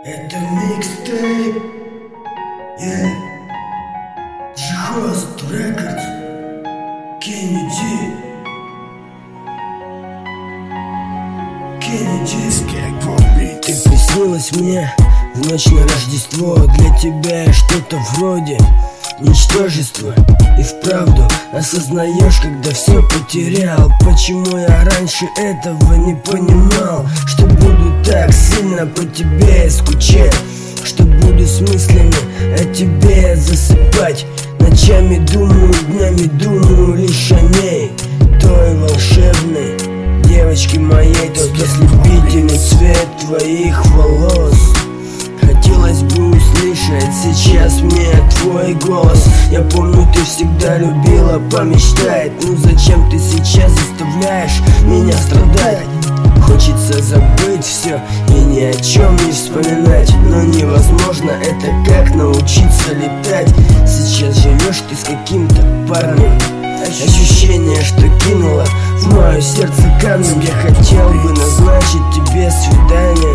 Это микстейп. Джихост Рекордс. Кеннеди. Ты приснилась мне в ночь на Рождество. Для тебя я что-то вроде ничтожества. И вправду осознаешь, когда все потерял. Почему я раньше этого не понимал? Что буду так сильно по тебе скучать, что буду с мыслями о тебе засыпать. Ночами думаю, днями думаю лишь о ней, той волшебной девочки моей, тот ослепительный цвет твоих волос. Хотелось бы услышать сейчас мне твой голос. Я помню, ты всегда любила помечтать. Ну зачем ты сейчас заставляешь меня страдать? Хочется забыть все и ни о чем не вспоминать, но невозможно, это как научиться летать. Сейчас живешь ты с каким-то парнем, ощущение, что кинуло в мое сердце камнем. Я хотел бы назначить тебе свидание,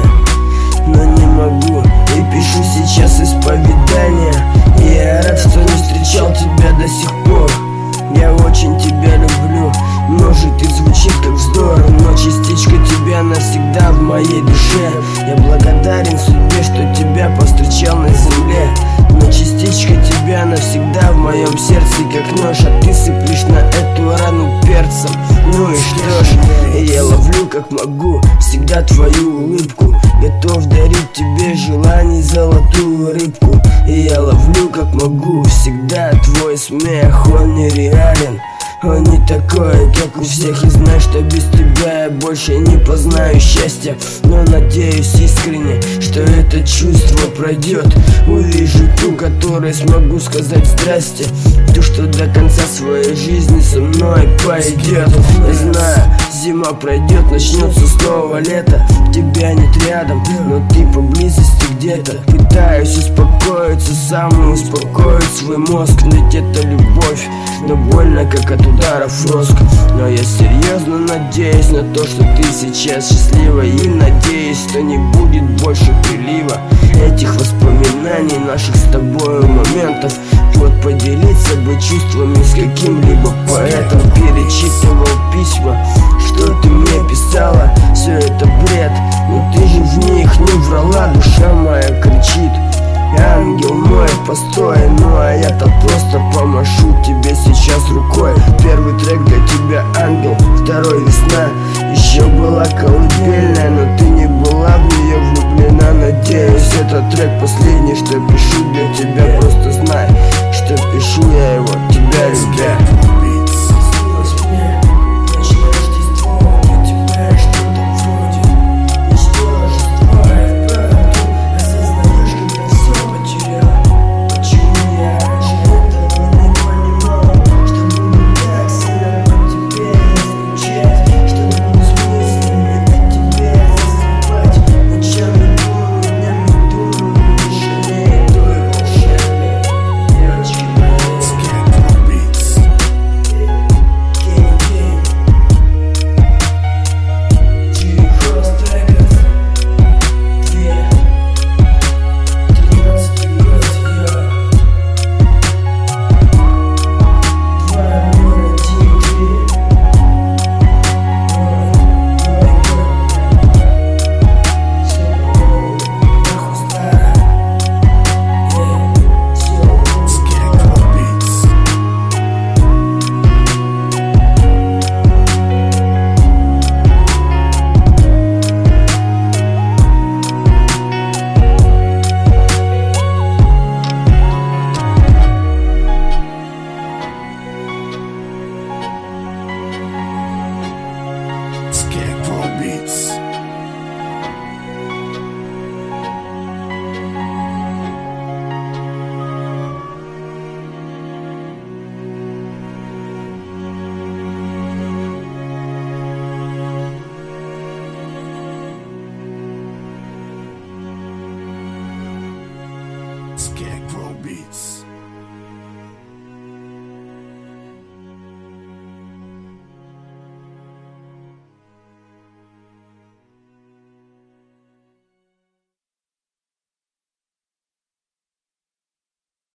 но не могу, и пишу сейчас исповедание. И я рад, что не встречал тебя до сих пор. Я очень тебя люблю, может и звучит как вздор, но частичка тебя навсегда в моей душе. Я благодарен судьбе, что тебя повстречал на земле, но частичка тебя навсегда в моем сердце как нож. А ты сыплешь на эту рану перцем. Ну и что ж, я ловлю как могу всегда твою улыбку, готов дарить тебе желаний золотую рыбку. И я ловлю как могу всегда твой смех. Он нереален, он не такой, как у всех. И знаю, что без тебя я больше не познаю счастья, но надеюсь искренне, что это чувство пройдет. Увижу ту, которой смогу сказать здрасте, ту, что до конца своей жизни со мной пойдет. Я знаю, зима пройдет, начнется снова лето. Тебя нет рядом, но ты поблизости где-то. Пытаюсь успокоиться сам и успокоить свой мозг, ведь это любовь, но больно, как от ударов роск. Но я серьезно надеюсь на то, что ты сейчас счастлива, и надеюсь, что не будет больше прилива этих воспоминаний, наших с тобой моментов. Вот поделиться бы чувствами с каким-либо поэтом. Перечитывал письма, что ты мне писала. Все это бред, но ты же в них не врала. Душа моя кричит: ангел мой, постой. Ну а я-то просто помашу тебе сейчас рукой. Первый трек для тебя, ангел, второй весна. Еще была колыбельная, но ты не была в нее влюблена. Надеюсь, этот трек последний, что пишу для тебя. Просто знай, что пишу я его, тебя любя.